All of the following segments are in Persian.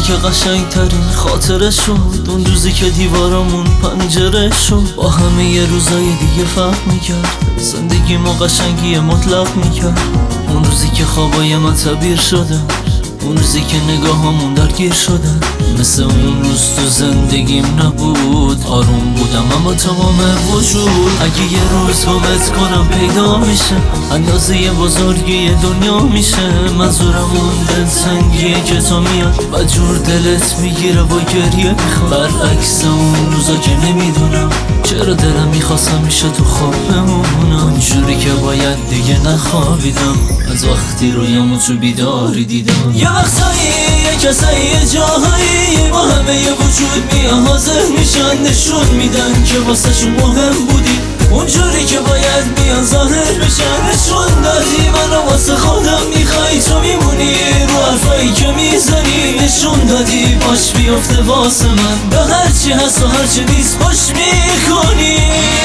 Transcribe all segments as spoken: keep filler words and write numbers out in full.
که قشنگ ترین خاطره شد اون روزی که دیوارامون پنجره شد. با همه ی روزای دیگه فرق میکرد، زندگیمو قشنگی مطلق میکرد. اون روزی که خوابای من تعبیر شدن، اون روزی که نگاهامون درگیر شدن. مثل اون روز تو زندگیم نبود، آروم بودم اما تمام وجود. اگه یه روز گمت کنم پیدا میشه، اندازه بزرگی دنیا میشه. منظورم اون دلتنگیه که تو میاد و جور دلت میگیره و گریه میخواد. برعکس اون روزا که نمیدونم چرا دلم میخواست همیشه تو خواب بمونم. اونجوری که باید دیگه نخوابیدم، از وقتی رویامو تو بیداری دیدم. یه وقتایی یه کسایی یه جاهایی با همه ی وجود میان حاضر میشن، نشون میدن که واسه شون مهم بودی. اونجوری که باید میان ظاهر بشن، نشون دادی منو واسه خودم میخوای تو میمونی. رو حرفایی که میزنی نشون دادی باش بیفته واسه من. به هرچی هست و هرچی نیست باش میکنی.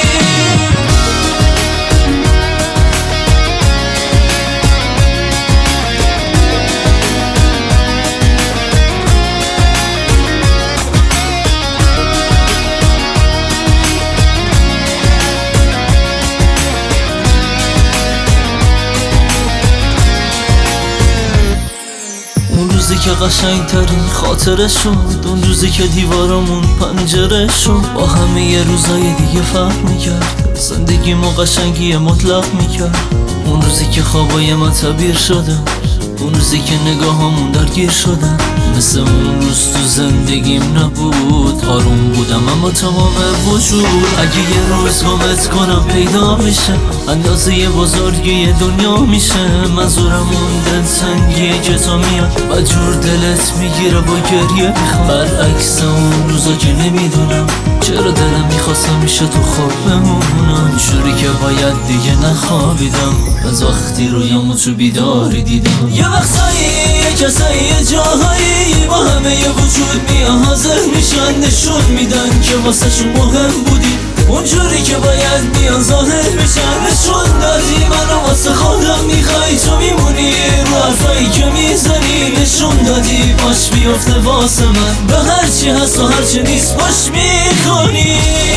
روزی که قشنگ ترین خاطره شد اون روزی که دیوارامون پنجره شد. با همه ی روزای دیگه فرق میکرد، زندگیمو قشنگی مطلق میکرد. اون روزی که خوابای من تعبیر شدن، اون روزی که نگاهامون درگیر شدن. مثل اون روز تو زندگیم نبود، آروم بودم اما تمام وجود. اگه یه روز گمت کنم پیدا میشه، اندازه بزرگی دنیا میشه. منظورم اون دلتنگیه که تو میاد و جور دلت میگیره و گریه میخواد. برعکس اون روزا که نمیدونم چرا دلم میخواست همیشه تو خواب بمونم. اونجوری که باید دیگه نخوابیدم، از وقتی رویامو تو بیداری دیدم. یه وقتایی یه کسایی یه جاهایی با همه ی وجود میان حاضر میشن، نشون میدن که واسه شون مهم بودی. اونجوری که باید میان ظاهر بشن، نشون دادی منو واسه خودم میخوای تو میمونی. رو حرفایی که میزنی نشون دادی باش بیفته واسه من. به هرچی هست و هرچی نیست باش میکنی.